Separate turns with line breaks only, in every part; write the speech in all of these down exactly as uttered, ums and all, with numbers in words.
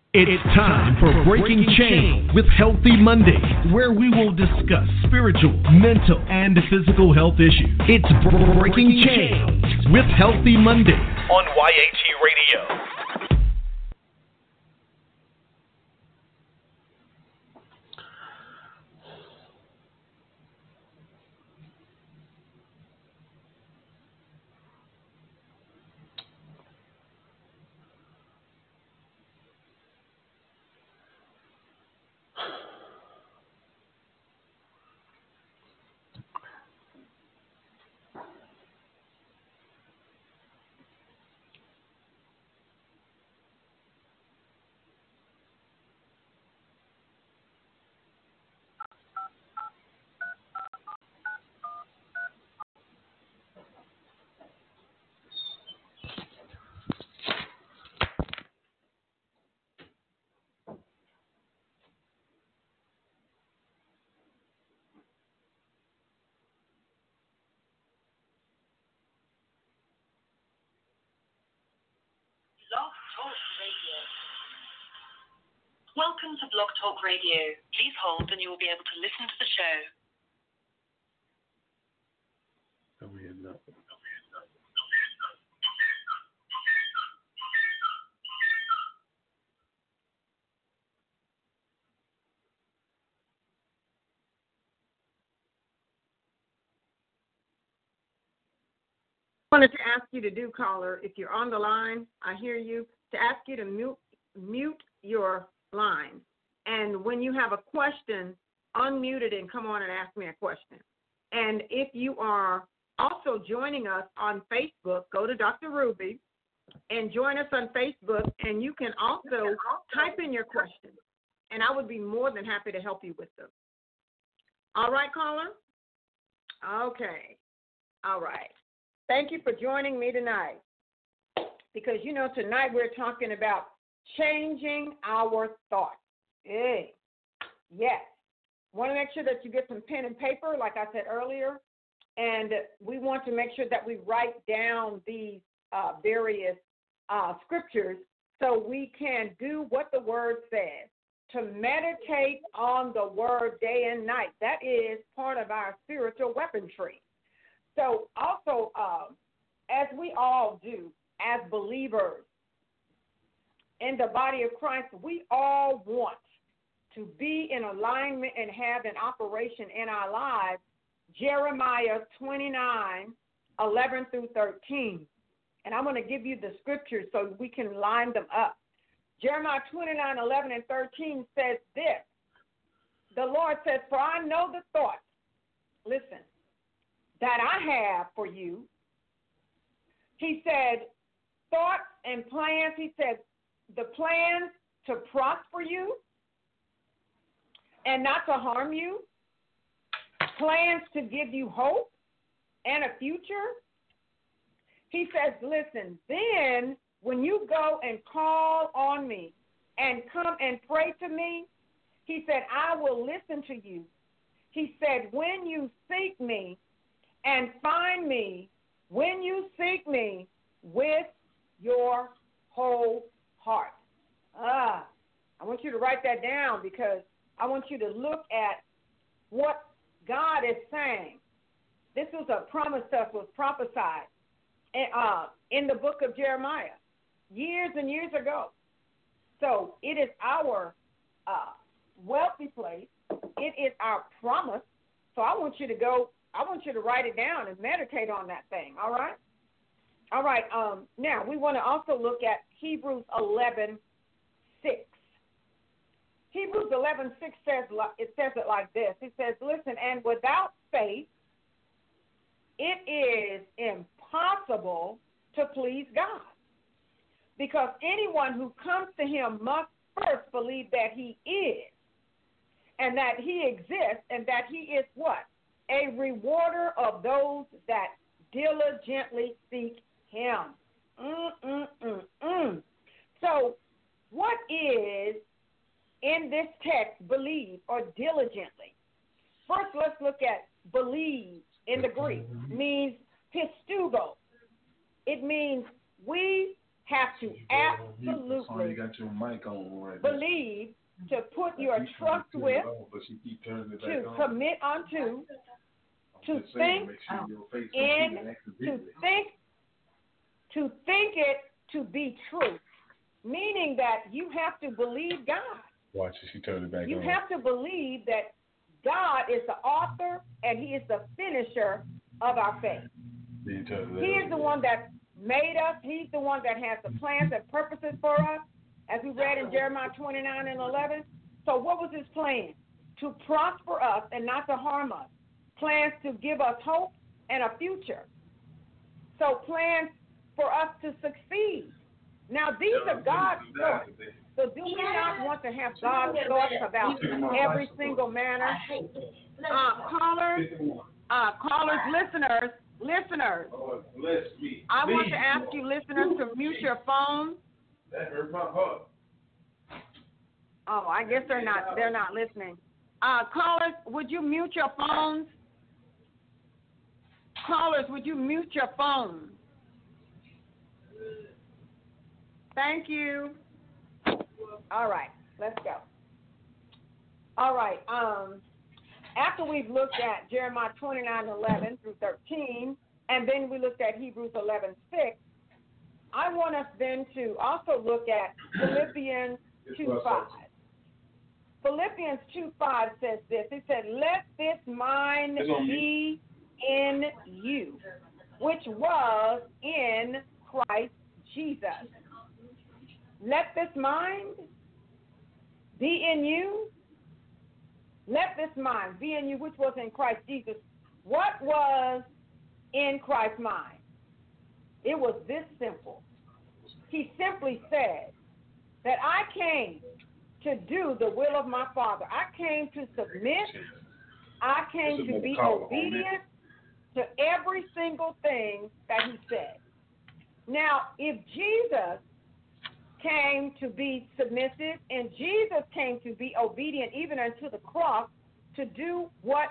It's time for Breaking Chains with Healthy Monday, where we will discuss spiritual, mental, and physical health issues. It's Breaking Chains with Healthy Monday on Y A T Radio.
Blog Talk Radio. Welcome to Blog Talk Radio. Please hold and you will be able to listen to the show.
No, we had not.
I wanted to ask you to do, caller, if you're on the line, I hear you, to ask you to mute, mute your line. And when you have a question, unmute it and come on and ask me a question. And if you are also joining us on Facebook, go to Doctor Ruby and join us on Facebook, and you can also type in your questions, and I would be more than happy to help you with them. All right, caller? Okay. All right. Thank you for joining me tonight, because, you know, tonight we're talking about changing our thoughts. Hey, yes. Want to make sure that you get some pen and paper, like I said earlier, and we want to make sure that we write down these uh, various uh, scriptures so we can do what the Word says, to meditate on the Word day and night. That is part of our spiritual weaponry. So also, um, as we all do, as believers in the body of Christ, we all want to be in alignment and have an operation in our lives, Jeremiah twenty-nine, eleven through thirteen. And I'm going to give you the scriptures so we can line them up. Jeremiah twenty-nine, eleven and thirteen says this. The Lord says, for I know the thoughts, listen, that I have for you. He said, thoughts and plans. He said, the plans to prosper you and not to harm you. Plans to give you hope and a future. He says, listen, then when you go and call on me and come and pray to me, he said, I will listen to you. He said, when you seek me, and find me, when you seek me with your whole heart. Ah, I want you to write that down, because I want you to look at what God is saying. This was a promise that was prophesied uh, in the book of Jeremiah years and years ago. So it is our uh, wealthy place. It is our promise. So I want you to go I want you to write it down and meditate on that thing, all right? All right, um, now we want to also look at Hebrews eleven six. Hebrews eleven six says, it says it like this. It says, listen, and without faith, it is impossible to please God, because anyone who comes to him must first believe that he is, and that he exists, and that he is what? A rewarder of those that diligently seek him. Mm-mm-mm-mm. So what is in this text believe or diligently? First, let's look at believe in the Greek. It means pistugo. It means we have to absolutely
got your mic on right
believe, to put your trust with, to commit unto, to think in, to think, to think it to be true. Meaning that you have to believe God.
Watch it, she turned it back
you
on.
You have to believe that God is the author and He is the finisher of our faith. He is the one that made us. He's the one that has the plans and purposes for us, as we read in Jeremiah twenty-nine and eleven. So what was His plan? To prosper us and not to harm us. Plans to give us hope and a future. So plans for us to succeed. Now, these are God's thoughts. So do we not want to have God's thoughts about every single manner? Uh, callers, uh, callers, listeners, listeners, I want to ask you, listeners, to mute your phone.
That hurt my heart.
Oh, I guess they're not, they're not listening. Uh, callers, would you mute your phones? Callers, would you mute your phones? Thank you. All right, let's go. All right. Um, after we've looked at Jeremiah twenty-nine eleven through thirteen, and then we looked at Hebrews eleven six, I want us then to also look at Philippians two five. Philippians two five says this. It said, "Let this mind be in you, which was in Christ Jesus." Let this mind be in you. Let this mind be in you, which was in Christ Jesus. What was in Christ's mind? It was this simple. He simply said that I came to do the will of my Father. I came to submit. I came to be obedient to every single thing that He said. Now, if Jesus came to be submissive, and Jesus came to be obedient even unto the cross to do what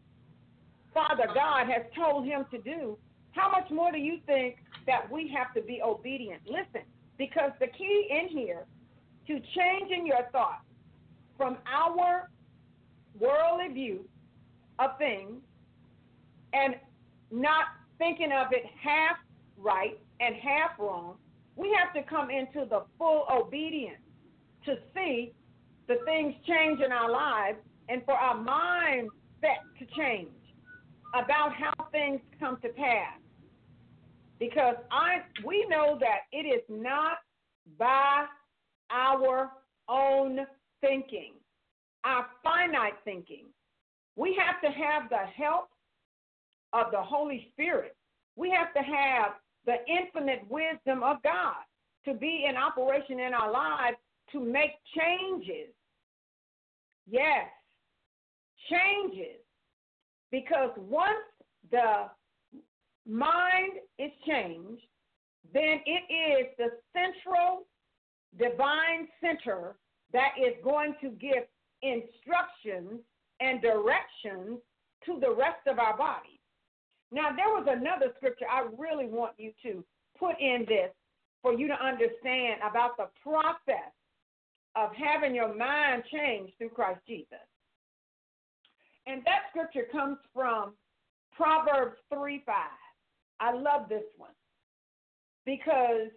Father God has told Him to do, how much more do you think that we have to be obedient? Listen, because the key in here to changing your thoughts from our worldly view of things and not thinking of it half right and half wrong, we have to come into the full obedience to see the things change in our lives and for our mindset to change about how things come to pass. Because I, we know that it is not by our own thinking, our finite thinking. We have to have the help of the Holy Spirit. We have to have the infinite wisdom of God to be in operation in our lives to make changes. Yes, changes. Because once the mind is changed, then it is the central divine center that is going to give instructions and directions to the rest of our body. Now, there was another scripture I really want you to put in this for you to understand about the process of having your mind changed through Christ Jesus. And that scripture comes from Proverbs three five. I love this one because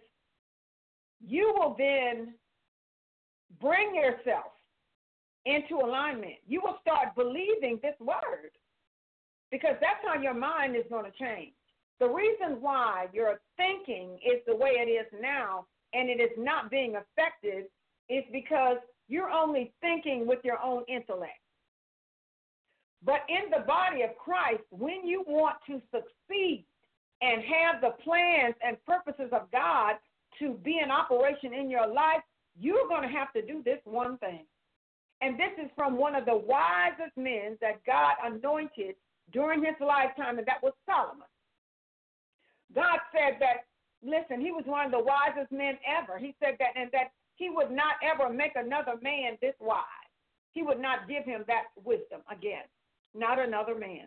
you will then bring yourself into alignment. You will start believing this word because that's how your mind is going to change. The reason why your thinking is the way it is now and it is not being effective is because you're only thinking with your own intellect. But in the body of Christ, when you want to succeed and have the plans and purposes of God to be in operation in your life, you're going to have to do this one thing. And this is from one of the wisest men that God anointed during his lifetime, and that was Solomon. God said that, listen, he was one of the wisest men ever. He said that, and that he would not ever make another man this wise. He would not give him that wisdom again, not another man.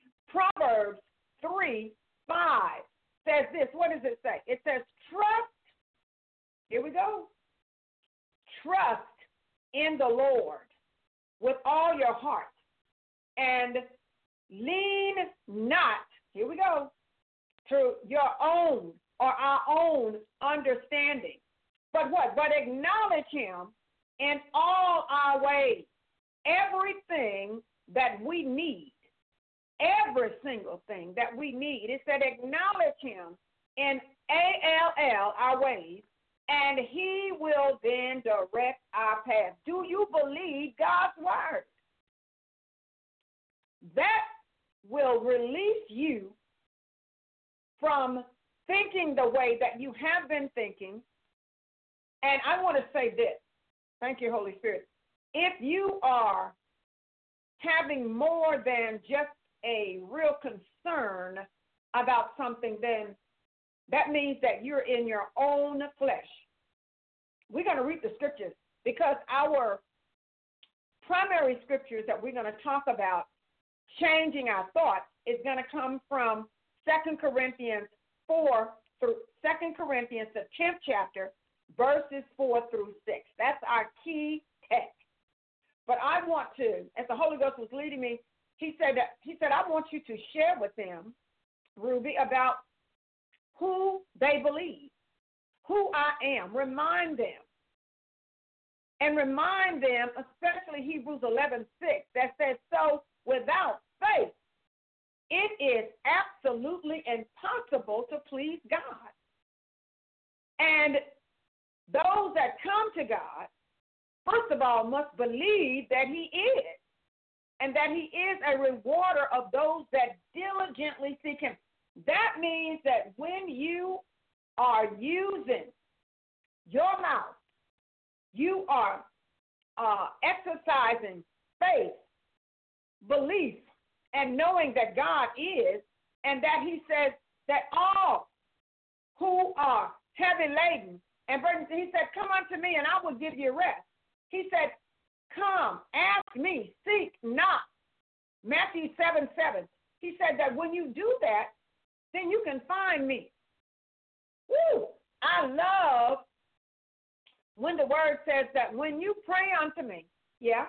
Proverbs three five says this. What does it say? It says, trust Here we go. Trust in the Lord with all your heart and lean not, here we go, to your own or our own understanding. But what? But acknowledge him in all our ways. Everything that we need, every single thing that we need. It said acknowledge him in A L L, our ways, and he will then direct our path. Do you believe God's word? That will release you from thinking the way that you have been thinking. And I want to say this. Thank you, Holy Spirit. If you are having more than just a real concern about something, then that means that you're in your own flesh. We're going to read the scriptures because our primary scriptures that we're going to talk about changing our thoughts is going to come from Second Corinthians four through Second Corinthians, the tenth chapter, verses four through six. That's our key text. But I want to, as the Holy Ghost was leading me, he said that he said, I want you to share with them, Ruby, about who they believe, who I am. Remind them. And remind them, especially Hebrews eleven six, that says, so without faith, it is absolutely impossible to please God. And those that come to God, first of all, must believe that he is, and that he is a rewarder of those that diligently seek him. That means that when you are using your mouth, you are uh, exercising faith, belief, and knowing that God is, and that he says that all who are heavy laden and burdened, he said, come unto me and I will give you rest. He said, come, ask me, seek, knock. Matthew seven seven. He said that when you do that, then you can find me. Woo! I love when the word says that when you pray unto me, yeah,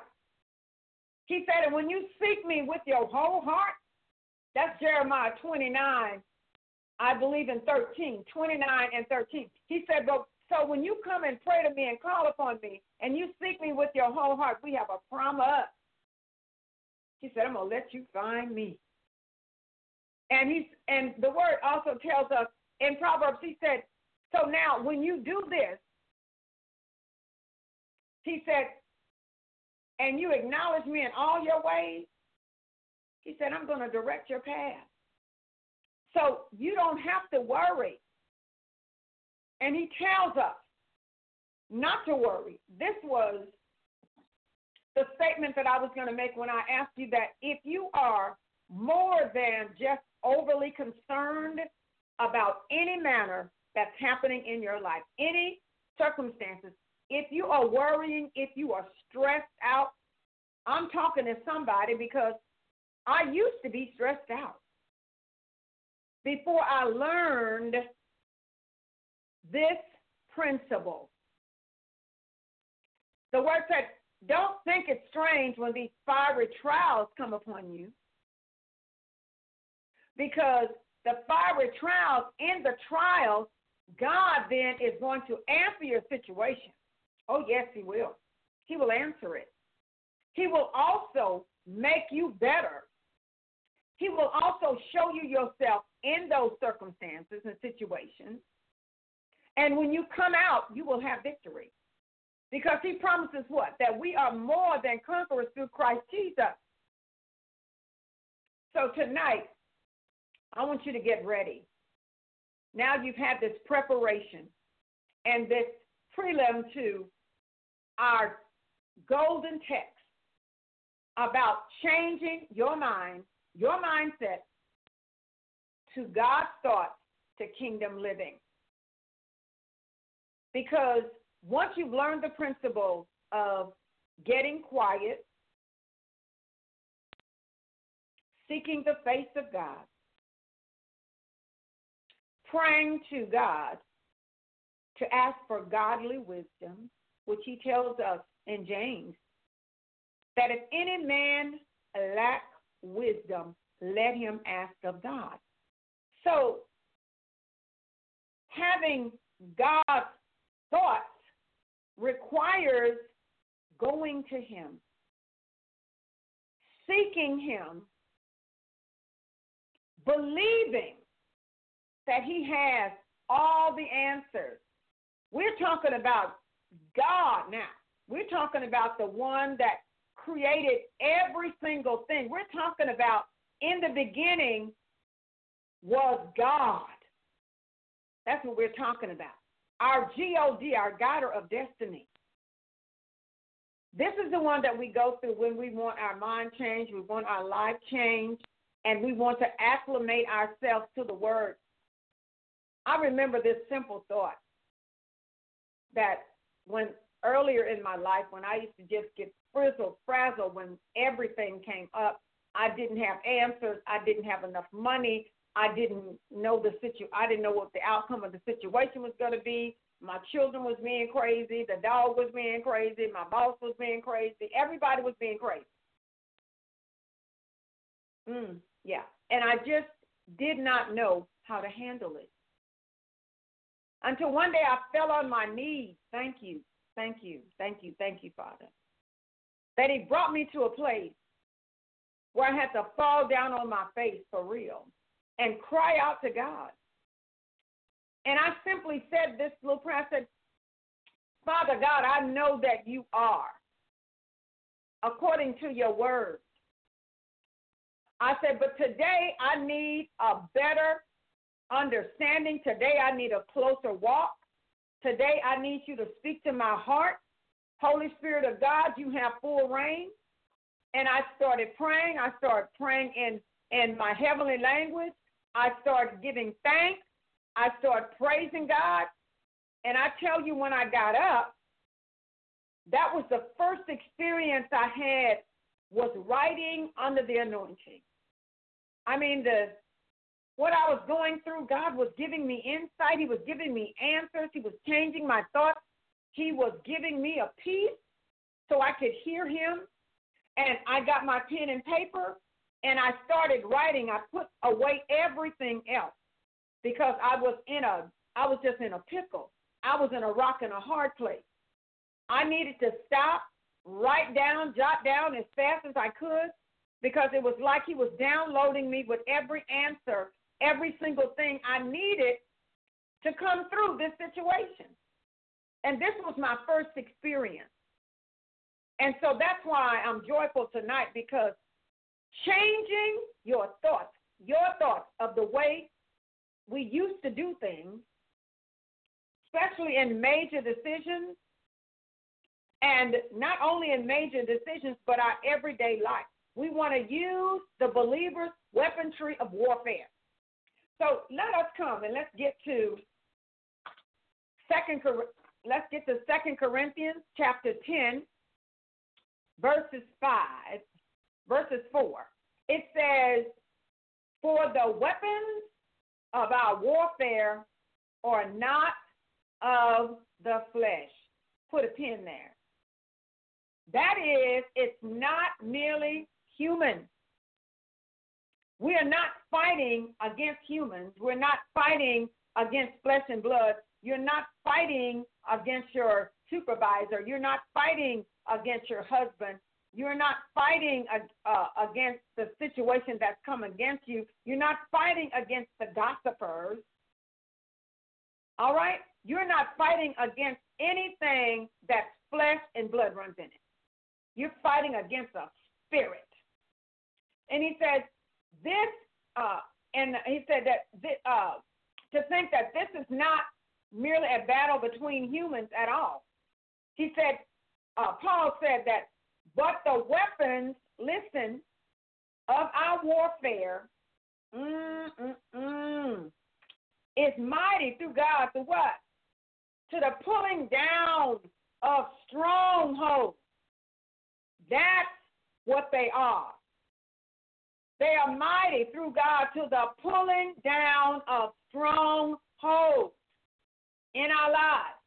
he said, and when you seek me with your whole heart, that's Jeremiah twenty-nine, I believe in thirteen, twenty-nine and thirteen. He said, but so when you come and pray to me and call upon me and you seek me with your whole heart, we have a promise. He said, I'm going to let you find me. And he's and the word also tells us in Proverbs, he said, so now when you do this, he said, and you acknowledge me in all your ways, he said, I'm going to direct your path. So you don't have to worry. And he tells us not to worry. This was the statement that I was going to make when I asked you that if you are more than just overly concerned about any manner that's happening in your life, any circumstances, if you are worrying, if you are stressed out, I'm talking to somebody because I used to be stressed out before I learned this principle. The word said, don't think it's strange when these fiery trials come upon you, because the fiery trials, in the trials, God then is going to answer your situation. Oh, yes, he will. He will answer it. He will also make you better. He will also show you yourself in those circumstances and situations. And when you come out, you will have victory. Because he promises what? That we are more than conquerors through Christ Jesus. So tonight, I want you to get ready. Now you've had this preparation and this prelim to our golden text about changing your mind, your mindset to God's thoughts, to kingdom living. Because once you've learned the principles of getting quiet, seeking the face of God, praying to God to ask for godly wisdom, which he tells us in James, that if any man lack wisdom, let him ask of God. So, having God's thoughts requires going to him, seeking him, believing that he has all the answers. We're talking about God now. We're talking about the one that created every single thing. We're talking about in the beginning was God. That's what we're talking about. Our G O D, our guider of destiny. This is the one that we go through when we want our mind changed, we want our life changed, and we want to acclimate ourselves to the word. I remember this simple thought that when earlier in my life, when I used to just get frizzled, frazzled when everything came up, I didn't have answers, I didn't have enough money, I didn't know the situ. I didn't know what the outcome of the situation was going to be. My children was being crazy, the dog was being crazy, my boss was being crazy, everybody was being crazy. Mm, yeah, and I just did not know how to handle it. Until one day I fell on my knees. Thank you, thank you, thank you, thank you, Father. That he brought me to a place where I had to fall down on my face for real and cry out to God. And I simply said this little prayer. I said, Father God, I know that you are, according to your word. I said, but today I need a better understanding. Today I need a closer walk. Today I need you to speak to my heart. Holy Spirit of God, you have full reign. And I started praying. I started praying in, in my heavenly language. I started giving thanks. I started praising God. And I tell you, when I got up, that was the first experience I had was writing under the anointing. I mean, the what I was going through, God was giving me insight. He was giving me answers. He was changing my thoughts. He was giving me a peace so I could hear him. And I got my pen and paper, and I started writing. I put away everything else because I was in a, I was just in a pickle. I was in a rock and a hard place. I needed to stop, write down, jot down as fast as I could because it was like he was downloading me with every answer, every single thing I needed to come through this situation. And this was my first experience. And so that's why I'm joyful tonight, because changing your thoughts, your thoughts of the way we used to do things, especially in major decisions, and not only in major decisions, but our everyday life. We want to use the believer's weaponry of warfare. So let us come and let's get to second. Let's get to Second Corinthians chapter ten, verses five, verses four. It says, "For the weapons of our warfare are not of the flesh." Put a pin there. That is, it's not merely human. We are not fighting against humans. We're not fighting against flesh and blood. You're not fighting against your supervisor. You're not fighting against your husband. You're not fighting uh, against the situation that's come against you. You're not fighting against the gossipers. All right? You're not fighting against anything that's flesh and blood runs in it. You're fighting against a spirit. And he says this, uh, and he said that this, uh, to think that this is not merely a battle between humans at all. He said, uh, Paul said that, but the weapons, listen, of our warfare, mm, mm, mm, is mighty through God to what? To the pulling down of strongholds. That's what they are. They are mighty through God to the pulling down of strongholds in our lives.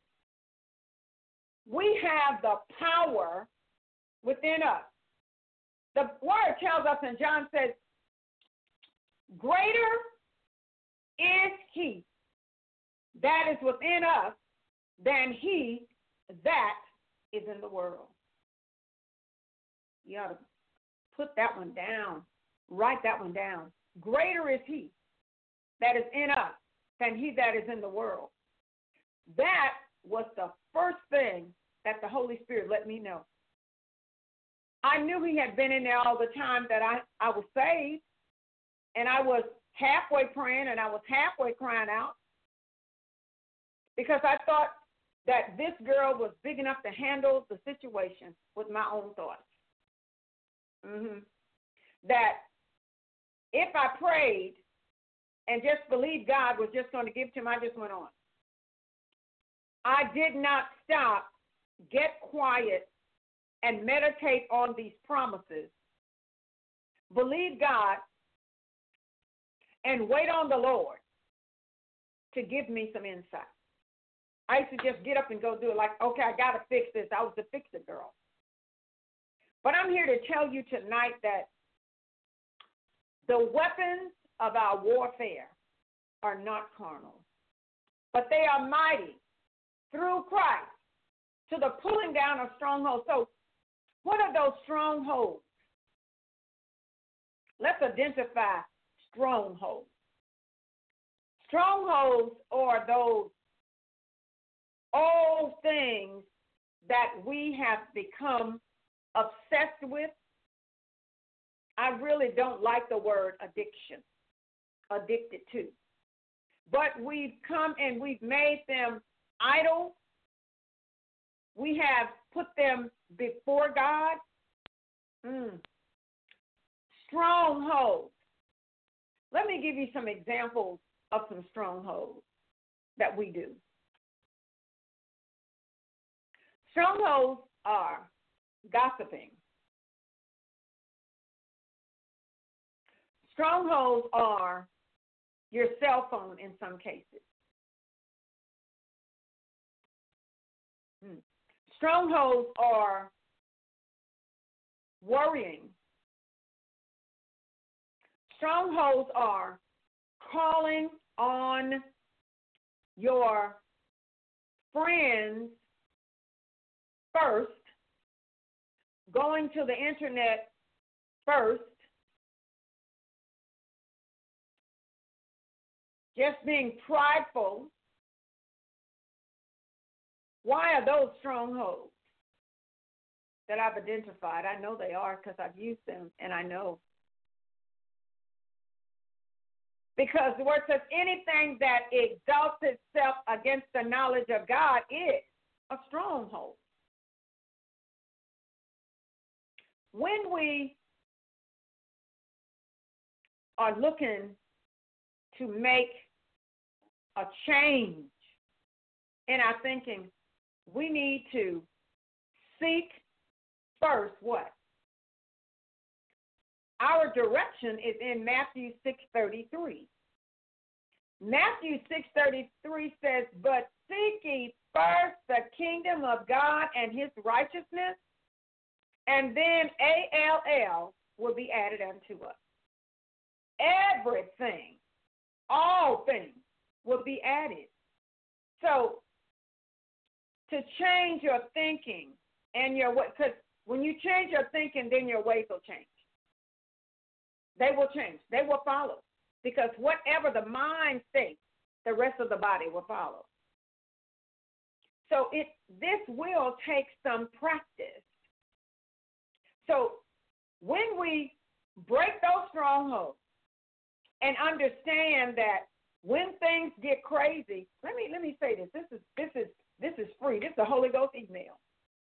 we have the power within us. The word tells us, and John says, greater is he that is within us than he that is in the world. You ought to put that one down. Write that one down. Greater is he that is in us than he that is in the world. That was the first thing that the Holy Spirit let me know. I knew he had been in there all the time that I, I was saved, and I was halfway praying and I was halfway crying out because I thought that this girl was big enough to handle the situation with my own thoughts. Mm-hmm. That if I prayed and just believed God was just going to give to him, I just went on. I did not stop, get quiet, and meditate on these promises. Believe God and wait on the Lord to give me some insight. I used to just get up and go do it like, okay, I got to fix this. I was the fix-it girl. But I'm here to tell you tonight that the weapons of our warfare are not carnal, but they are mighty through Christ to the pulling down of strongholds. So what are those strongholds? Let's identify strongholds. Strongholds are those old things that we have become obsessed with. I really don't like the word addiction, addicted to. But we've come and we've made them idol. We have put them before God. Mm. Strongholds. Let me give you some examples of some strongholds that we do. Strongholds are gossiping. Strongholds are your cell phone in some cases. Hmm. Strongholds are worrying. Strongholds are calling on your friends first, going to the internet first, just being prideful. Why are those strongholds that I've identified? I know they are because I've used them and I know. Because the word says anything that exalts itself against the knowledge of God is a stronghold. When we are looking to make a change in our thinking, we need to seek first what? Our direction is in Matthew six thirty-three. Matthew six thirty-three says, but seek ye first the kingdom of God and his righteousness, and then A L L will be added unto us. Everything, all things will be added. So to change your thinking and your way, because when you change your thinking, then your ways will change. They will change. They will follow. Because whatever the mind thinks, the rest of the body will follow. So it this will take some practice. So when we break those strongholds and understand that when things get crazy, let me let me say this. This is this is this is free. This is a Holy Ghost email.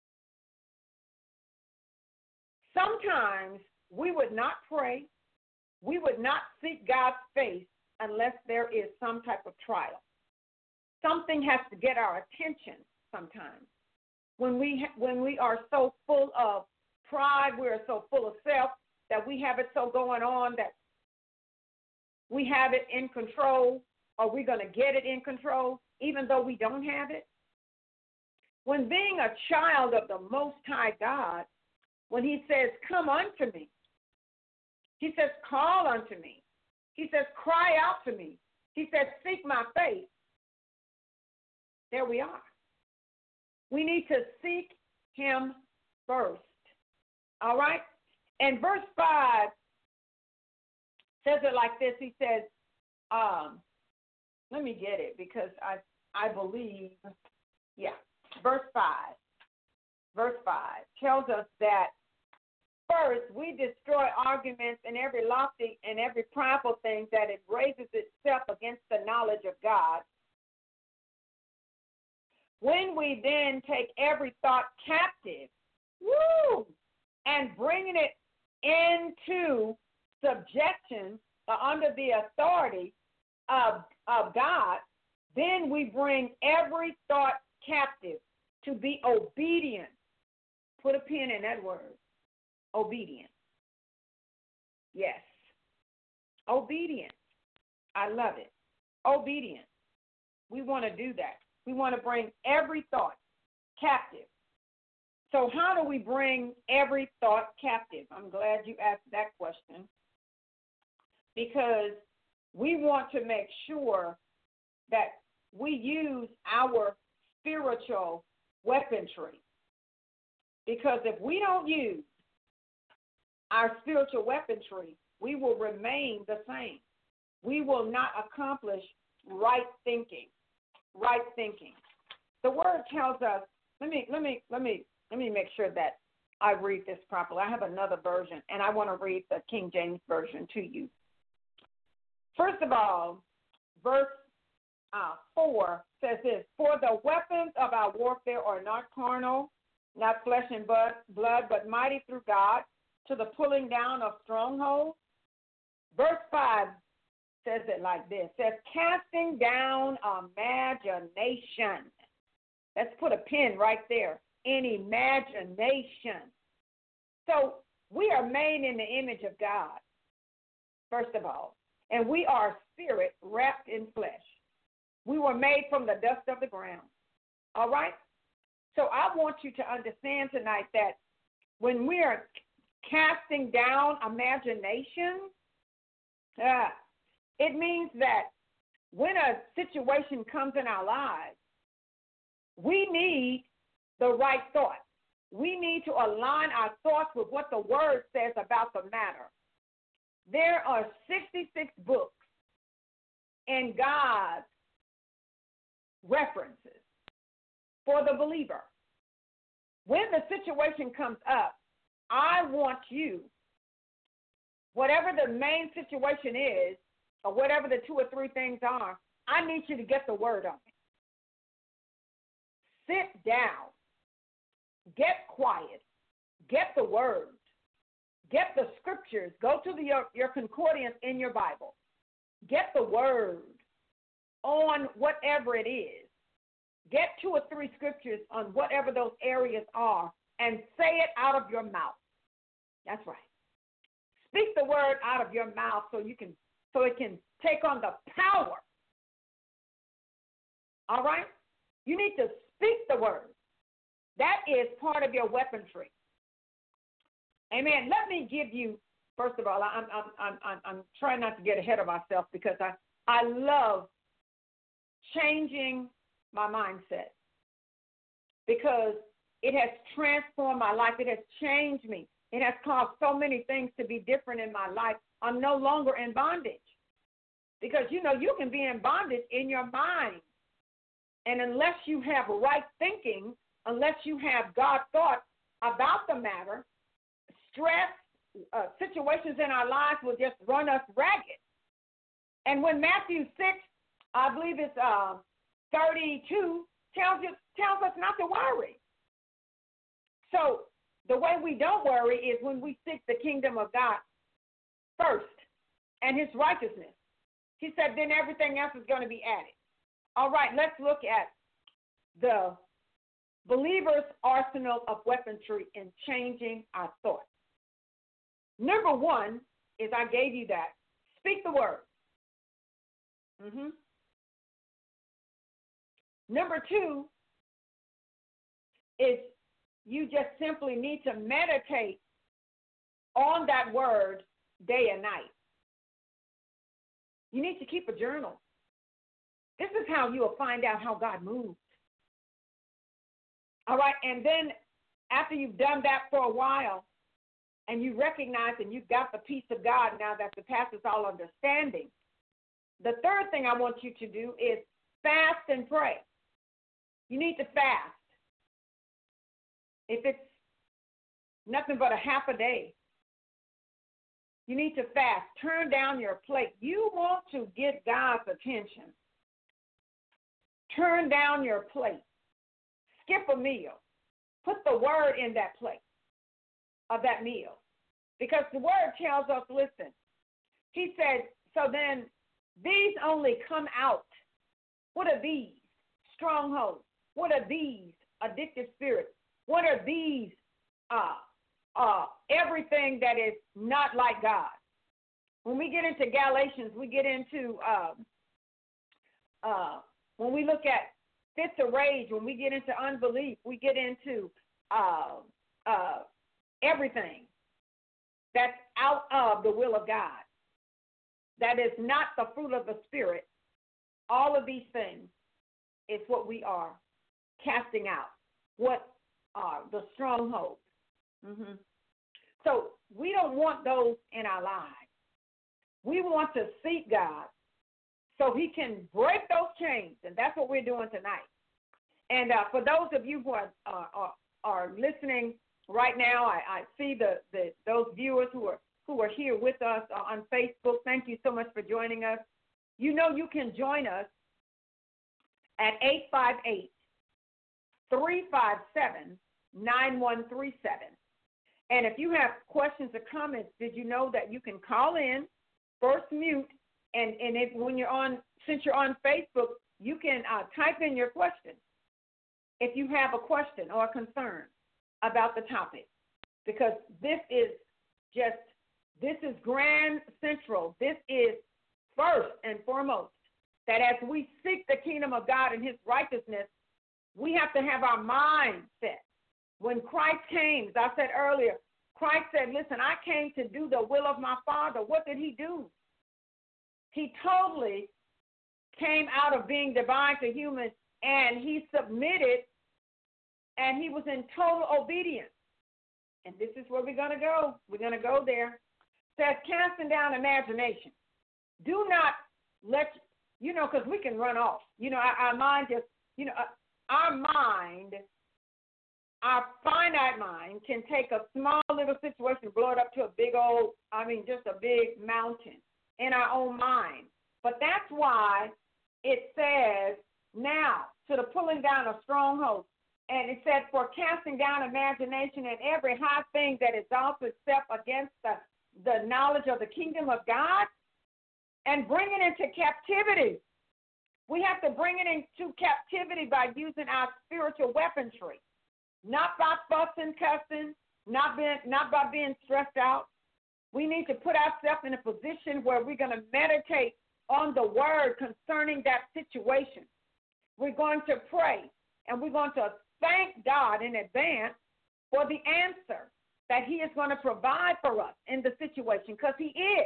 Sometimes we would not pray. We would not seek God's face unless there is some type of trial. Something has to get our attention sometimes. When we when we are so full of pride, we are so full of self that we have it so going on that we have it in control, or we're going to get it in control, even though we don't have it. when being a child of the Most High God, when he says, come unto me, he says, call unto me, he says, cry out to me, he says, seek my face, there we are. We need to seek him first. All right? And verse five says it like this. He says, um, let me get it because I I believe, yeah, verse five. Verse five tells us that first we destroy arguments and every lofty and every prideful thing that it raises itself against the knowledge of God. When we then take every thought captive, woo, and bringing it into subjection uh, under the authority of, of God, then we bring every thought captive to be obedient. Put a pin in that word, obedient. Yes, obedient. I love it. Obedient. We want to do that. We want to bring every thought captive. So how do we bring every thought captive? I'm glad you asked that question because we want to make sure that we use our spiritual weaponry. Because if we don't use our spiritual weaponry, we will remain the same. We will not accomplish right thinking. Right thinking. The word tells us, let me let me let me let me make sure that I read this properly. I have another version and I want to read the King James version to you. First of all, verse uh, four says this, for the weapons of our warfare are not carnal, not flesh and blood, but mighty through God to the pulling down of strongholds. Verse five says it like this, says casting down imagination. Let's put a pin right there, in imagination. So we are made in the image of God, first of all, and we are spirit wrapped in flesh. We were made from the dust of the ground, all right? So I want you to understand tonight that when we are casting down imagination, uh, it means that when a situation comes in our lives, we need the right thought. We need to align our thoughts with what the Word says about the matter. There are sixty-six books in God's references for the believer. When the situation comes up, I want you, whatever the main situation is, or whatever the two or three things are, I need you to get the word on it. Sit down. Get quiet. Get the word. Get the scriptures. Go to the, your, your concordance in your Bible. Get the word on whatever it is. Get two or three scriptures on whatever those areas are and say it out of your mouth. That's right. Speak the word out of your mouth so you can so it can take on the power. All right? You need to speak the word. That is part of your weaponry. Amen. Let me give you, first of all, I'm I'm I'm I'm, I'm trying not to get ahead of myself because I, I love changing my mindset because it has transformed my life. It has changed me. It has caused so many things to be different in my life. I'm no longer in bondage because, you know, you can be in bondage in your mind. And unless you have right thinking, unless you have God thought about the matter, stress, uh, situations in our lives will just run us ragged. And when Matthew six, I believe it's uh, thirty-two, tells us, tells us not to worry. So the way we don't worry is when we seek the kingdom of God first and his righteousness. He said then everything else is going to be added. All right, let's look at the believer's arsenal of weaponry in changing our thoughts. Number one is I gave you that. Speak the word. Mm-hmm. Number two, is you just simply need to meditate on that word day and night. You need to keep a journal. This is how you will find out how God moves. All right, and then after you've done that for a while, and you recognize and you've got the peace of God now that surpasses all understanding, the third thing I want you to do is fast and pray. You need to fast. If it's nothing but a half a day, you need to fast. Turn down your plate. You want to get God's attention. Turn down your plate. Skip a meal. Put the word in that plate of that meal. Because the word tells us, listen, he said, so then these only come out. What are these? Strongholds. What are these? Addictive spirits. What are these? Uh, uh, everything that is not like God. When we get into Galatians, we get into, uh, uh, when we look at fits of rage, when we get into unbelief, we get into uh, uh, everything that's out of the will of God. That is not the fruit of the Spirit. All of these things is what we are casting out. What are the strongholds? Mm-hmm. So we don't want those in our lives. We want to seek God so he can break those chains, and that's what we're doing tonight. And uh, for those of you who are uh, are, are listening right now, I, I see the, the those viewers who are who are here with us on Facebook. Thank you so much for joining us. You know you can join us at eight five eight, three five seven, nine one three seven. And if you have questions or comments, did you know that you can call in, first mute, and, and if, when you're on, since you're on Facebook, you can uh, type in your question if you have a question or a concern about the topic, because this is just, this is grand central. This is first and foremost, that as we seek the kingdom of God and his righteousness, we have to have our mind set. When Christ came, as I said earlier, Christ said, listen, I came to do the will of my Father. What did he do? He totally came out of being divine to human, and he submitted, and he was in total obedience. And this is where we're going to go. We're going to go there. It says, casting down imagination. Do not let, you know, because we can run off. You know, our, our mind just, you know, our mind, our finite mind can take a small little situation, blow it up to a big old, I mean, just a big mountain in our own mind. But that's why it says now to the pulling down of strongholds. And it said for casting down imagination and every high thing that exalts itself against the, the knowledge of the kingdom of God, and bring it into captivity. We have to bring it into captivity by using our spiritual weaponry. Not by fussing, cussing, not, being, not by being stressed out. We need to put ourselves in a position where we're going to meditate on the word concerning that situation. We're going to pray, and we're going to thank God in advance for the answer that he is going to provide for us in the situation, because he is.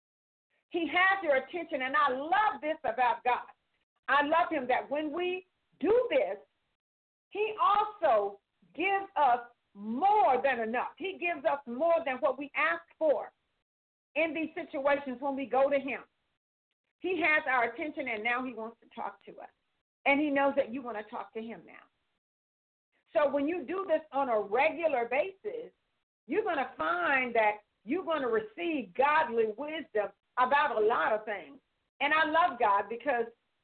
He has your attention, and I love this about God. I love him that when we do this, he also gives us more than enough. He gives us more than what we ask for in these situations when we go to him. He has our attention, and now he wants to talk to us. And he knows that you want to talk to him now. So when you do this on a regular basis, you're going to find that you're going to receive godly wisdom about a lot of things. And I love God because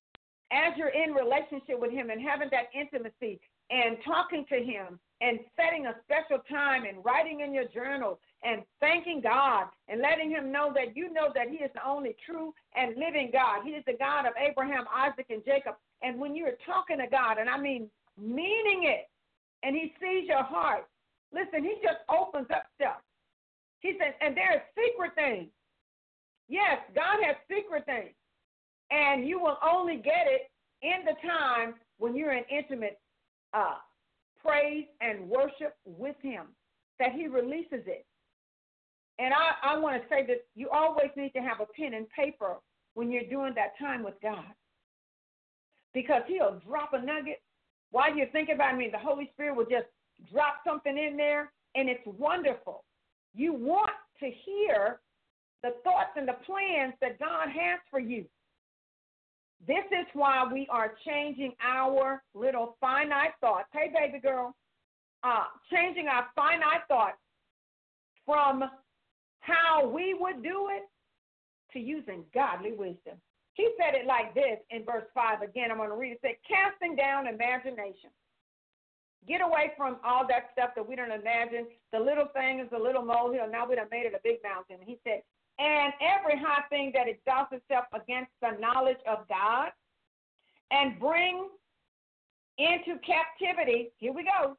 as you're in relationship with him and having that intimacy and talking to him and setting a special time and writing in your journal and thanking God and letting him know that you know that he is the only true and living God. He is the God of Abraham, Isaac, and Jacob. And when you're talking to God, and I mean meaning it, and he sees your heart, listen, he just opens up stuff. He says, and there are secret things. Yes, God has secret things. And you will only get it in the time when you're in intimate uh, praise and worship with him, that he releases it. And I, I want to say that you always need to have a pen and paper when you're doing that time with God, because he'll drop a nugget while you're thinking about it. I mean, the Holy Spirit will just drop something in there, and it's wonderful. You want to hear the thoughts and the plans that God has for you. This is why we are changing our little finite thoughts. Hey, baby girl, uh, changing our finite thoughts from how we would do it to using godly wisdom. He said it like this in verse five. Again, I'm going to read it. It said, casting down imagination. Get away from all that stuff that we don't imagine. The little thing is a little molehill. Now we done made it a big mountain. He said, and every high thing that exalts itself against the knowledge of God, and bring into captivity, here we go,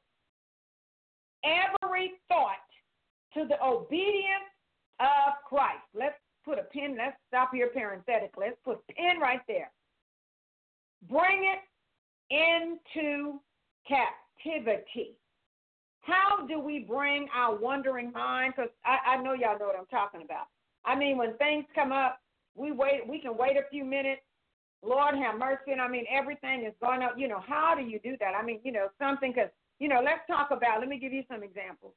every thought to the obedience of Christ. Let's put a pin. Let's stop here parenthetically. Let's put a pin right there. Bring it into captivity. How do we bring our wandering mind? Because I, I know y'all know what I'm talking about. I mean, when things come up, we wait. We can wait a few minutes. Lord have mercy. And I mean, everything is going up. You know, how do you do that? I mean, you know, something because, you know, let's talk about, let me give you some examples.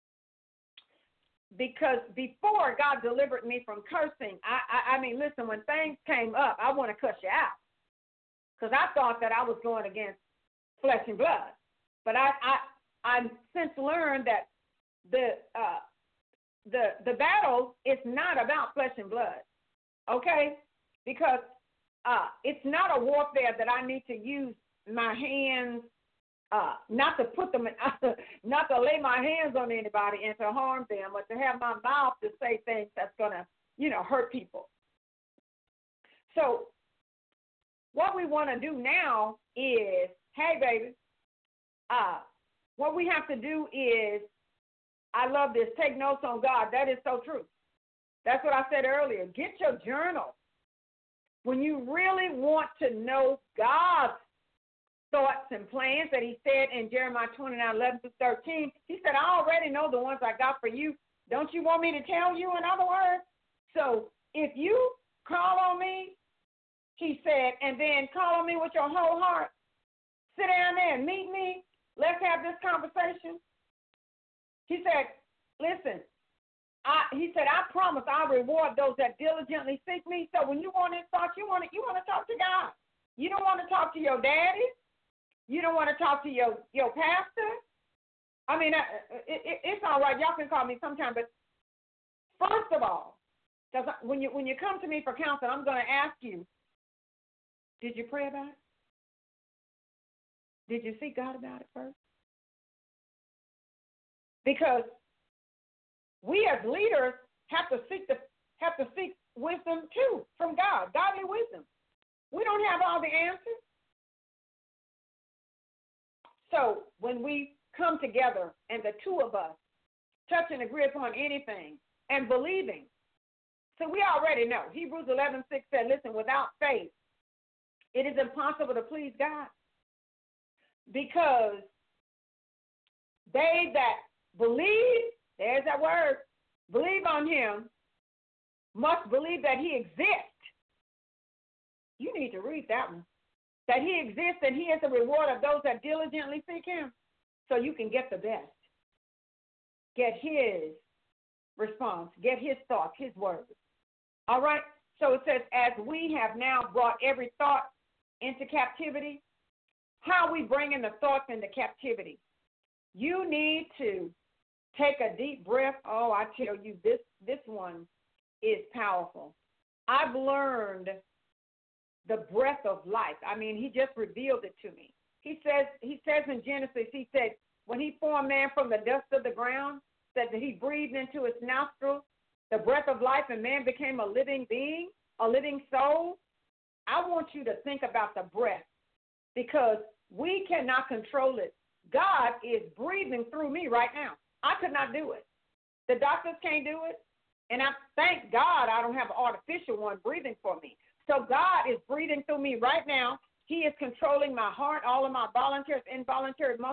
Because before God delivered me from cursing, I, I, I mean, listen, when things came up, I want to cuss you out. Because I thought that I was going against flesh and blood. But I, I, I've since learned that the, uh, the, the battle is not about flesh and blood, okay? Because uh, it's not a warfare that I need to use my hands, uh, not to put them, in, not to lay my hands on anybody and to harm them, but to have my mouth to say things that's going to, you know, hurt people. So what we want to do now is, hey, baby, uh, what we have to do is, I love this, take notes on God. That is so true. That's what I said earlier. Get your journal. When you really want to know God's thoughts and plans that he said in Jeremiah twenty-nine, eleven through thirteen, he said, I already know the ones I got for you. Don't you want me to tell you, in other words? So if you call on me, he said, and then call on me with your whole heart, sit down there and meet me. Let's have this conversation. He said, listen, I, he said, I promise I'll reward those that diligently seek me. So when you want to talk, you want to, you want to talk to God. You don't want to talk to your daddy. You don't want to talk to your, your pastor. I mean, it, it, it's all right. Y'all can call me sometime. But first of all, because when you, when you come to me for counsel, I'm going to ask you, did you pray about it? Did you seek God about it first? Because we as leaders have to seek the have to seek wisdom too from God, godly wisdom. We don't have all the answers. So when we come together and the two of us touch and agree upon anything and believing, so we already know. Hebrews eleven six said, listen, without faith, it is impossible to please God, because they that believe, there's that word, believe on him, must believe that he exists. You need to read that one. That he exists and he is the reward of those that diligently seek him. So you can get the best. Get his response. Get his thoughts, his words. All right? So it says, as we have now brought every thought into captivity, how are we bringing the thoughts into captivity? You need to take a deep breath. Oh, I tell you, this, this one is powerful. I've learned the breath of life. I mean, he just revealed it to me. He says, he says in Genesis, he said, when he formed man from the dust of the ground, said that he breathed into his nostrils the breath of life, and man became a living being, a living soul. I want you to think about the breath, because we cannot control it. God is breathing through me right now. I could not do it. The doctors can't do it. And I thank God I don't have an artificial one breathing for me. So God is breathing through me right now. He is controlling my heart, all of my voluntary, involuntary muscles.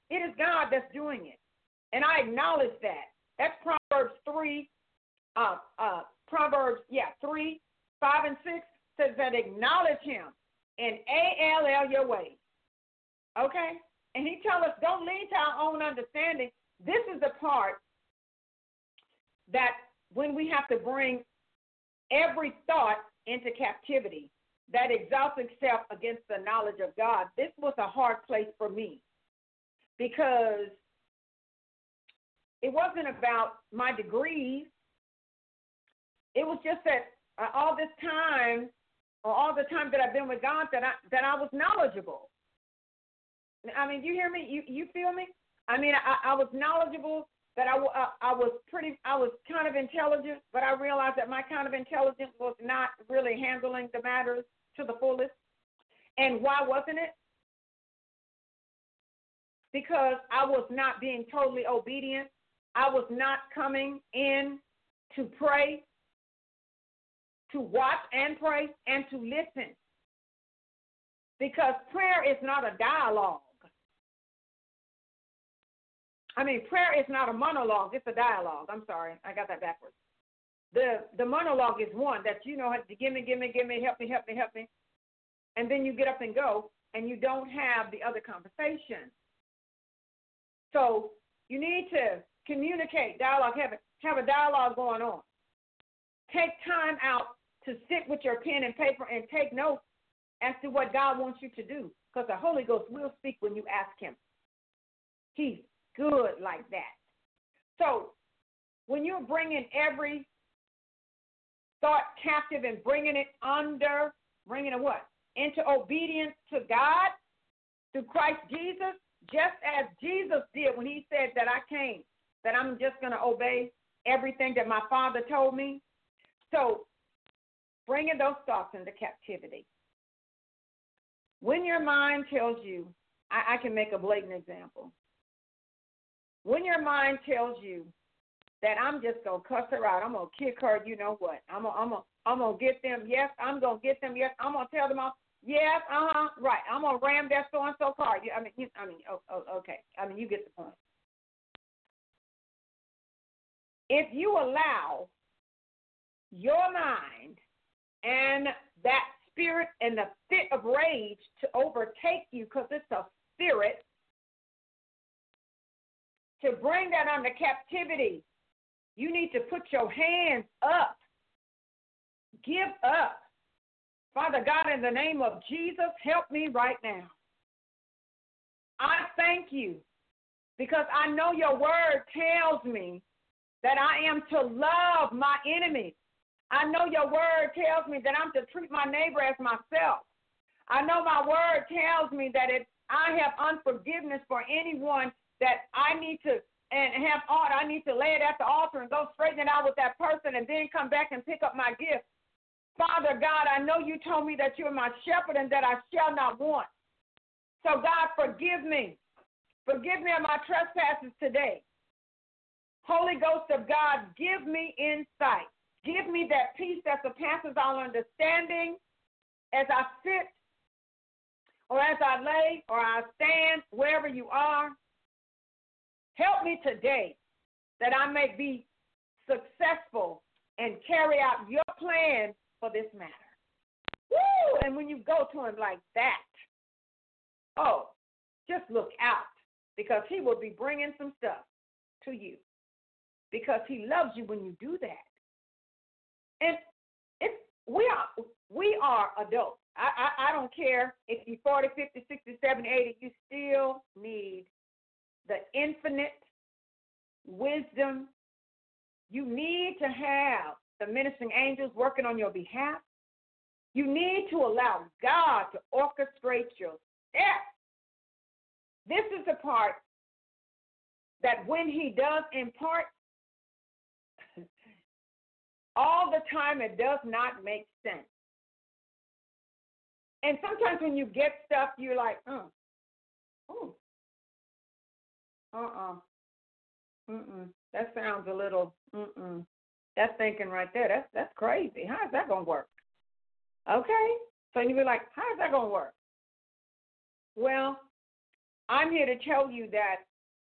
It is God that's doing it. And I acknowledge that. That's Proverbs three, uh, uh, Proverbs, yeah, three, five, and six says that acknowledge him in A L L your ways. Okay? And he tells us don't lean to our own understanding. This is the part that when we have to bring every thought into captivity that exalts itself against the knowledge of God. This was a hard place for me because it wasn't about my degrees. It was just that uh, all this time, or all the time that I've been with God, that I that I was knowledgeable. I mean, you hear me? You you feel me? I mean, I, I was knowledgeable. That I, I, I was pretty, I was kind of intelligent, but I realized that my kind of intelligence was not really handling the matters to the fullest. And why wasn't it? Because I was not being totally obedient. I was not coming in to pray, to watch and pray, and to listen. Because prayer is not a dialogue. I mean, prayer is not a monologue, it's a dialogue. I'm sorry, I got that backwards. The the monologue is one that you know, give me, give me, give me, help me, help me, help me. And then you get up and go, and you don't have the other conversation. So you need to communicate, dialogue, have a, have a dialogue going on. Take time out to sit with your pen and paper and take notes as to what God wants you to do, because the Holy Ghost will speak when you ask him. He's good like that. So when you're bringing every thought captive and bringing it under, bringing it what? Into obedience to God through Christ Jesus, just as Jesus did when he said that I came, that I'm just going to obey everything that my Father told me. So bringing those thoughts into captivity. When your mind tells you, I, I can make a blatant example. When your mind tells you that I'm just going to cuss her out, I'm going to kick her, you know what, I'm going I'm to I'm gonna get them, yes, I'm going to get them, yes, I'm going to tell them all, yes, uh-huh, right, I'm going to ram that so-and-so car. I mean, you, I mean, oh, oh, okay, I mean, you get the point. If you allow your mind and that spirit and the fit of rage to overtake you, because it's a spirit, to bring that under captivity, you need to put your hands up. Give up. Father God, in the name of Jesus, help me right now. I thank you because I know your word tells me that I am to love my enemies. I know your word tells me that I'm to treat my neighbor as myself. I know my word tells me that if I have unforgiveness for anyone, that I need to, and have ought, I need to lay it at the altar and go straighten it out with that person and then come back and pick up my gift. Father God, I know you told me that you're my shepherd and that I shall not want. So God, forgive me. Forgive me of my trespasses today. Holy Ghost of God, give me insight. Give me that peace that surpasses all understanding as I sit or as I lay or I stand, wherever you are. Help me today that I may be successful and carry out your plan for this matter. Woo! And when you go to him like that, oh, just look out, because he will be bringing some stuff to you, because he loves you when you do that. And it's, we are we are adults. I, I, I don't care if you're forty, fifty, sixty, seventy, eighty, you still need the infinite wisdom. You need to have the ministering angels working on your behalf. You need to allow God to orchestrate your steps. This is the part that when he does impart, all the time it does not make sense. And sometimes when you get stuff, you're like, oh, oh. Uh-uh. Mm-mm. That sounds a little, mm-mm. That's thinking right there. That's that's crazy. How is that going to work? Okay. So you be like, how is that going to work? Well, I'm here to tell you that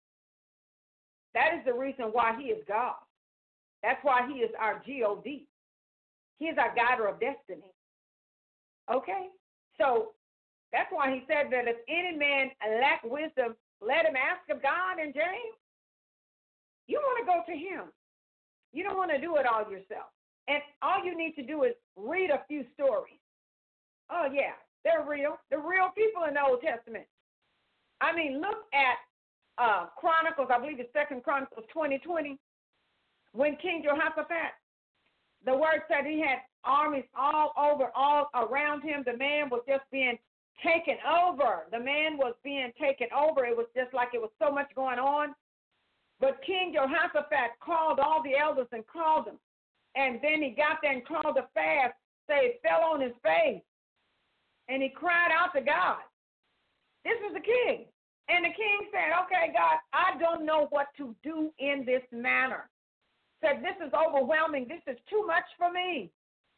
that is the reason why he is God. That's why he is our G O D. He is our guider of destiny. Okay? So that's why he said that if any man lack wisdom, let him ask of God in James. You want to go to him. You don't want to do it all yourself. And all you need to do is read a few stories. Oh, yeah, they're real. They're real people in the Old Testament. I mean, look at uh, Chronicles, I believe it's Second Chronicles twenty twenty, when King Jehoshaphat, the word said he had armies all over, all around him. The man was just being taken over. The man was being taken over. It was just like it was so much going on. But King Jehoshaphat called all the elders and called them. And then he got there and called a fast, say, fell on his face. And he cried out to God. This is the king. And the king said, okay, God, I don't know what to do in this manner. Said, this is overwhelming. This is too much for me.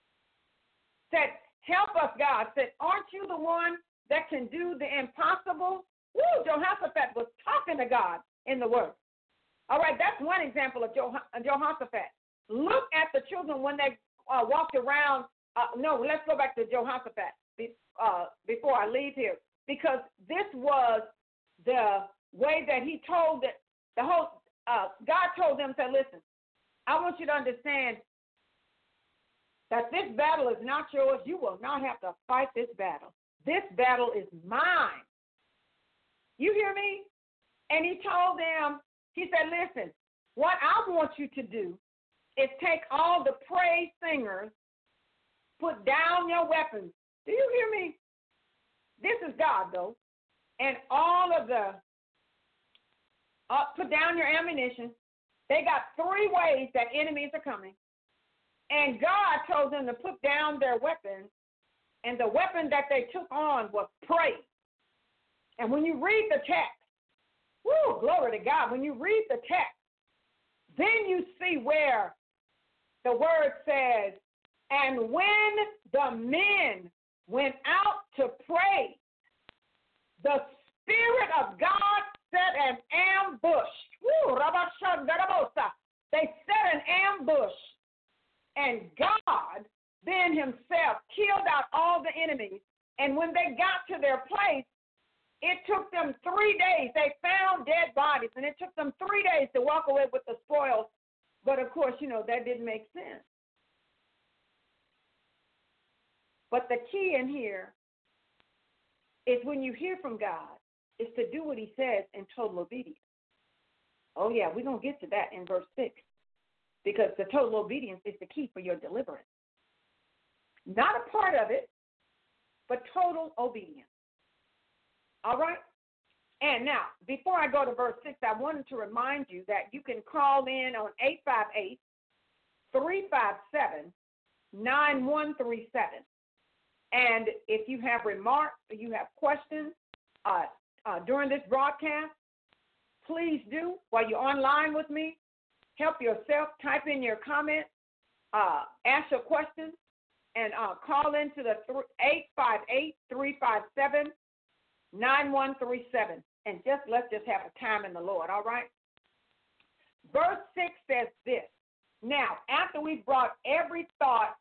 Said, help us, God. Said, aren't you the one that can do the impossible? Woo, Jehoshaphat was talking to God in the word. All right, that's one example of Jehoshaphat. Look at the children when they uh, walked around. Uh, no, let's go back to Jehoshaphat be, uh, before I leave here, because this was the way that he told that the whole, uh, God told them, said, listen, I want you to understand that this battle is not yours. You will not have to fight this battle. This battle is mine. You hear me? And he told them, he said, listen, what I want you to do is take all the praise singers, put down your weapons. Do you hear me? This is God, though. And all of the, uh, put down your ammunition. They got three ways that enemies are coming. And God told them to put down their weapons. And the weapon that they took on was praise. And when you read the text, woo, glory to God, when you read the text, then you see where the word says, and when the men went out to pray, the Spirit of God set an ambush. Woo, they set an ambush. And God then himself killed out all the enemies. And when they got to their place, it took them three days. They found dead bodies, and it took them three days to walk away with the spoils. But, of course, you know, that didn't make sense. But the key in here is when you hear from God, is to do what he says in total obedience. Oh, yeah, we're going to get to that in verse six, because the total obedience is the key for your deliverance. Not a part of it, but total obedience. All right? And now, before I go to verse six, I wanted to remind you that you can call in on eight five eight, three five seven, nine one three seven. And if you have remarks or you have questions uh, uh, during this broadcast, please do, while you're online with me, help yourself, type in your comments, uh, ask your questions, and uh, call into the eight five eight, three five seven, nine one three seven. And just let's just have a time in the Lord, all right? Verse six says this. Now, after we've brought every thought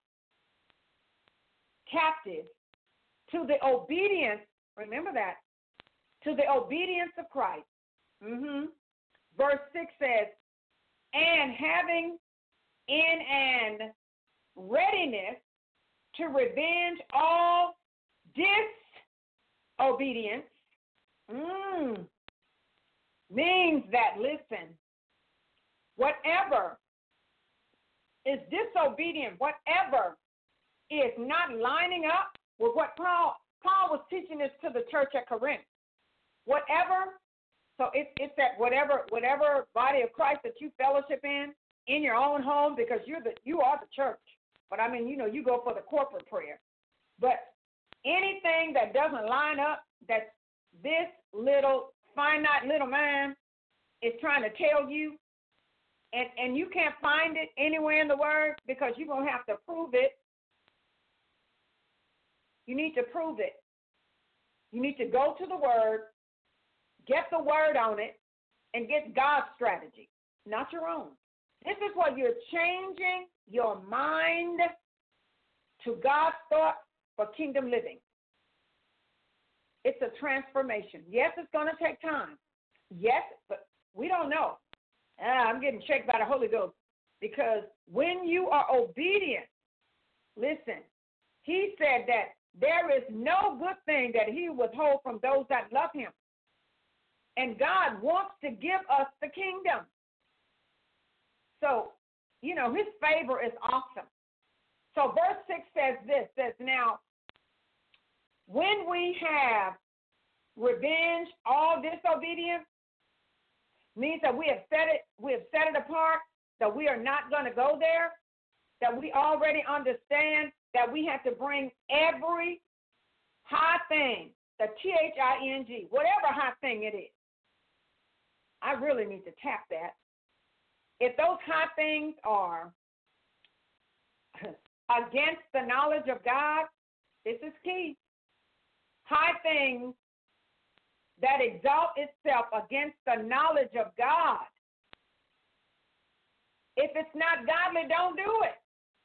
captive to the obedience, remember that, to the obedience of Christ. Mm-hmm. Verse six says, and having in an readiness to revenge all disobedience, mm, means that, listen, whatever is disobedient, whatever is not lining up with what Paul, Paul was teaching this to the church at Corinth, whatever, so it, it's that whatever whatever body of Christ that you fellowship in, in your own home, because you're the you are the church. But I mean, you know, you go for the corporate prayer. But anything that doesn't line up, that this little finite little man is trying to tell you, and, and you can't find it anywhere in the Word, because you're going to have to prove it. You need to prove it. You need to go to the Word. get the word on it, and get God's strategy, not your own. This is what you're changing your mind to God's thought for kingdom living. It's a transformation. Yes, it's going to take time. Yes, but we don't know. Ah, I'm getting shaken by the Holy Ghost because when you are obedient, listen, he said that there is no good thing that he withhold from those that love him. And God wants to give us the kingdom. So, you know, his favor is awesome. So verse six says this, says, now, when we have revenged all disobedience, means that we have set it, we have set it apart, that we are not going to go there, that we already understand that we have to bring every high thing, the T H I N G, whatever high thing it is. I really need to tap that. If those high things are against the knowledge of God, this is key. High things that exalt itself against the knowledge of God. If it's not godly, don't do it.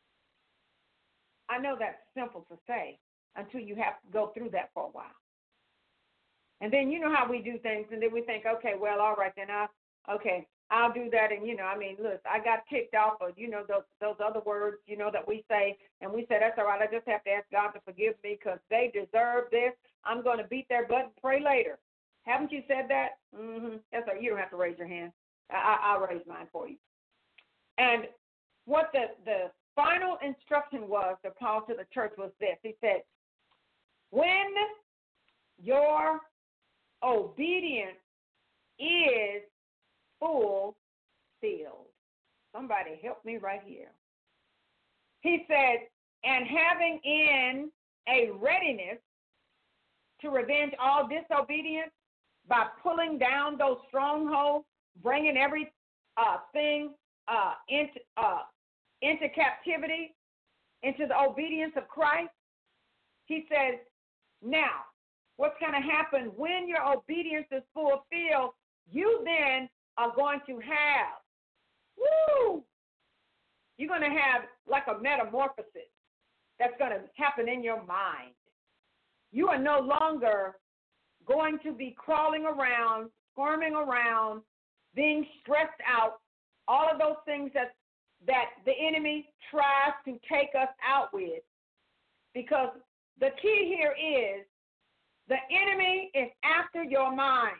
I know that's simple to say until you have to go through that for a while. And then you know how we do things, and then we think, okay, well, all right, then I, okay, I'll do that. And, you know, I mean, look, I got ticked off of, you know, those those other words, you know, that we say, and we say, that's all right, I just have to ask God to forgive me because they deserve this. I'm going to beat their butt and pray later. Haven't you said that? Mm-hmm. That's right. You don't have to raise your hand. I, I'll raise mine for you. And what the, the final instruction was to Paul to the church was this. He said, when your obedience is fulfilled, somebody help me right here. He said, and having in a readiness to revenge all disobedience by pulling down those strongholds, bringing every uh, thing uh, into, uh, into captivity, into the obedience of Christ. He says, now, what's going to happen when your obedience is fulfilled, you then are going to have, woo, you're going to have like a metamorphosis that's going to happen in your mind. You are no longer going to be crawling around, squirming around, being stressed out, all of those things that, that the enemy tries to take us out with. Because the key here is the enemy is after your mind.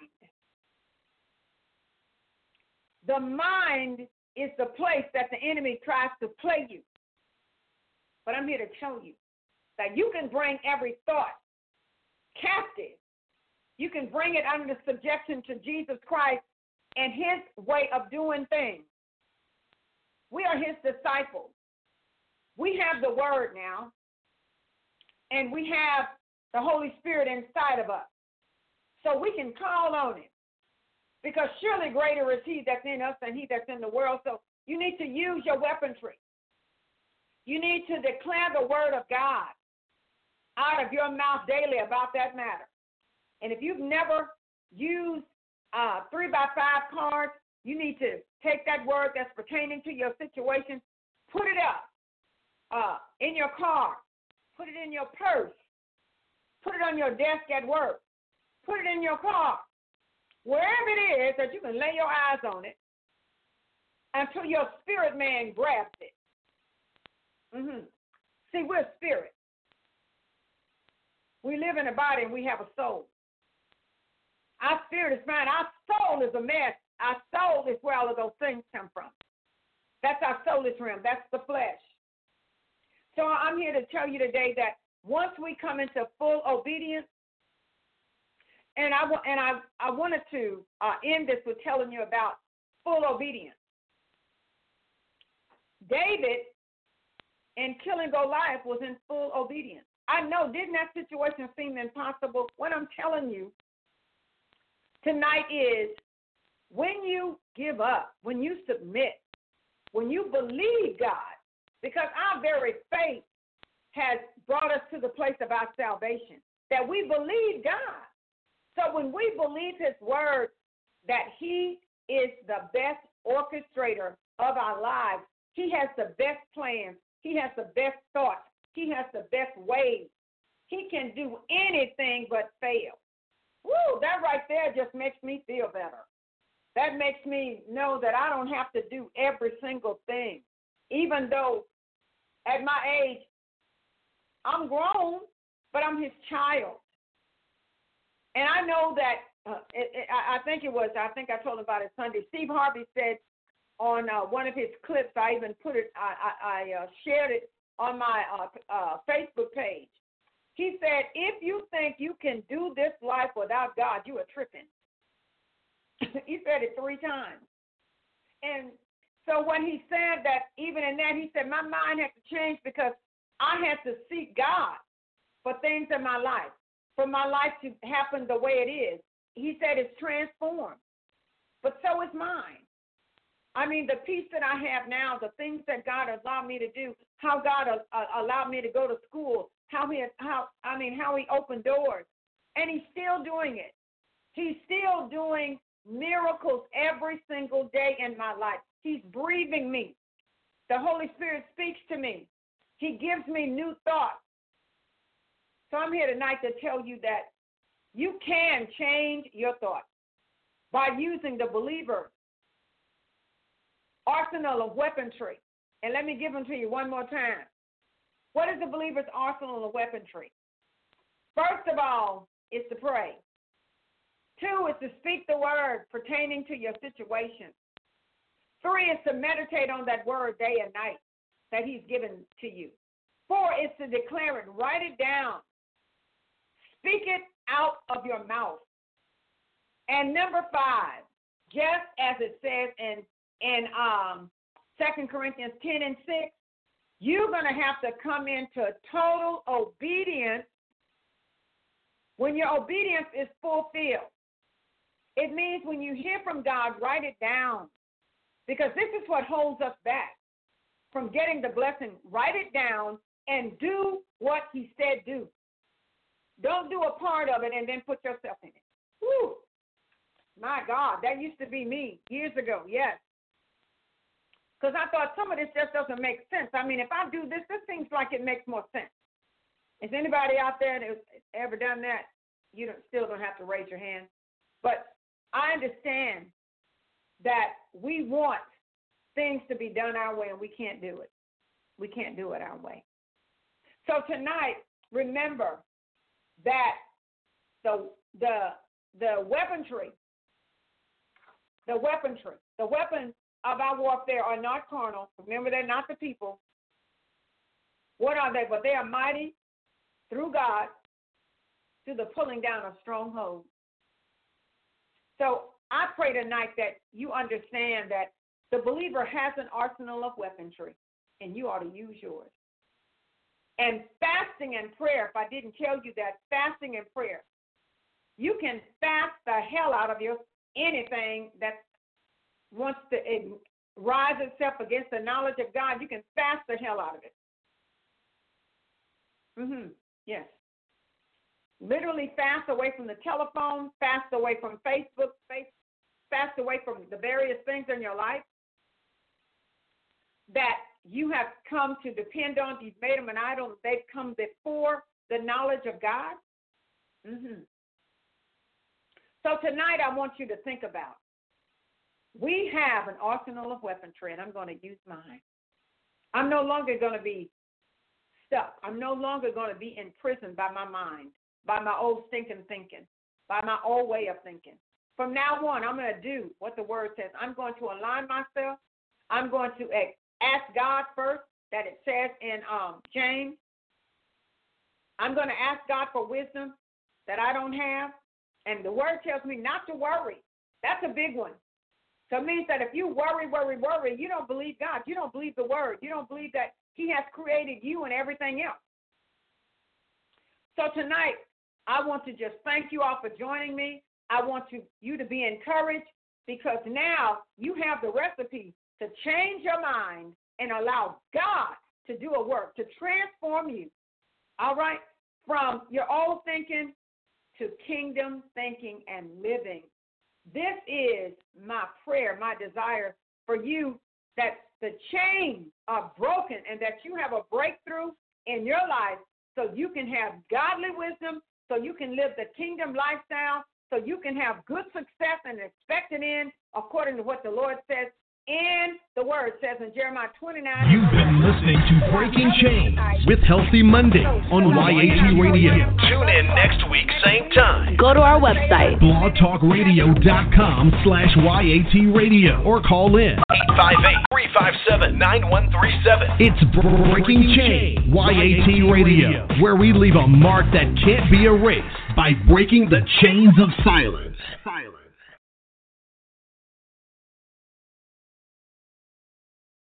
The mind is the place that the enemy tries to play you. But I'm here to tell you that you can bring every thought captive. You can bring it under subjection to Jesus Christ and his way of doing things. We are his disciples. We have the word now, and we have the Holy Spirit inside of us. So we can call on him. Because surely greater is he that's in us than he that's in the world. So you need to use your weaponry. You need to declare the word of God out of your mouth daily about that matter. And if you've never used uh, three by five cards, you need to take that word that's pertaining to your situation, put it up uh, in your car, put it in your purse, put it on your desk at work, put it in your car, wherever it is that you can lay your eyes on it until your spirit man grabs it. Mm-hmm. See, we're spirit. We live in a body and we have a soul. Our spirit is fine. Our soul is a mess. Our soul is where all of those things come from. That's our soulless realm. That's the flesh. So I'm here to tell you today that once we come into full obedience, and I and I I wanted to uh, end this with telling you about full obedience. David, in killing Goliath, was in full obedience. I know, didn't that situation seem impossible? What I'm telling you tonight is when you give up, when you submit, when you believe God, because our very faith has brought us to the place of our salvation, that we believe God. So when we believe his word that he is the best orchestrator of our lives, he has the best plans, he has the best thoughts, he has the best ways, he can do anything but fail. Woo, that right there just makes me feel better. That makes me know that I don't have to do every single thing. Even though at my age, I'm grown, but I'm his child. And I know that, uh, it, it, I think it was, I think I told him about it Sunday. Steve Harvey said on uh, one of his clips, I even put it, I, I, I uh, shared it on my uh, uh, Facebook page. He said, if you think you can do this life without God, you are tripping. He said it three times. And so when he said that, even in that, he said, my mind had to change because I had to seek God for things in my life, for my life to happen the way it is. He said it's transformed, but so is mine. I mean, the peace that I have now, the things that God allowed me to do, how God uh, allowed me to go to school, how he, how I mean, how he opened doors, and he's still doing it. He's still doing miracles every single day in my life. He's breathing me. The Holy Spirit speaks to me. He gives me new thoughts. So I'm here tonight to tell you that you can change your thoughts by using the believer's arsenal of weaponry. And let me give them to you one more time. What is the believer's arsenal of weaponry? First of all, is to pray. Two is to speak the word pertaining to your situation. Three is to meditate on that word day and night that he's given to you. Four is to declare it, write it down. Speak it out of your mouth. And number five, just as it says in, in um, Second Corinthians ten and six, you're going to have to come into total obedience. When your obedience is fulfilled, it means when you hear from God, write it down. Because this is what holds us back from getting the blessing. Write it down and do what he said do. Don't do a part of it and then put yourself in it. Whew. My God, that used to be me years ago, yes. Because I thought some of this just doesn't make sense. I mean, if I do this, this seems like it makes more sense. Is anybody out there that's ever done that? You don't, still don't have to raise your hand. But I understand that we want things to be done our way, and we can't do it. We can't do it our way. So tonight, remember that the the the weaponry, the weaponry, the weapons of our warfare are not carnal. Remember, they're not the people. What are they? But they are mighty through God to the pulling down of strongholds. So I pray tonight that you understand that the believer has an arsenal of weaponry, and you ought to use yours. And fasting and prayer, if I didn't tell you that, fasting and prayer, you can fast the hell out of your anything that wants to rise itself against the knowledge of God. You can fast the hell out of it. Mm-hmm. Yes. Literally fast away from the telephone, fast away from Facebook, fast away from the various things in your life that you have come to depend on. You've made them an idol. They've come before the knowledge of God. Mm-hmm. So tonight I want you to think about, we have an arsenal of weaponry, and I'm going to use mine. I'm no longer going to be stuck. I'm no longer going to be imprisoned by my mind, by my old stinking thinking, by my old way of thinking. From now on, I'm going to do what the word says. I'm going to align myself. I'm going to ask God first, that it says in um, James. I'm going to ask God for wisdom that I don't have. And the word tells me not to worry. That's a big one. So it means that if you worry, worry, worry, you don't believe God. You don't believe the word. You don't believe that he has created you and everything else. So tonight, I want to just thank you all for joining me. I want to, you to be encouraged, because now you have the recipe to change your mind and allow God to do a work, to transform you, all right, from your old thinking to kingdom thinking and living. This is my prayer, my desire for you, that the chains are broken and that you have a breakthrough in your life so you can have godly wisdom, so you can live the kingdom lifestyle, so you can have good success and expect it in according to what the Lord says. And the word says in Jeremiah twenty-nine.
You've been listening to Breaking Chains with Healthy Monday on Y A T Radio. Tune in next week, same time.
Go to our website,
blogtalkradio.com slash YAT Radio, or call in eight five eight, three five seven, nine one three seven. It's Breaking Chains, Y A T Radio, where we leave a mark that can't be erased by breaking the chains of silence.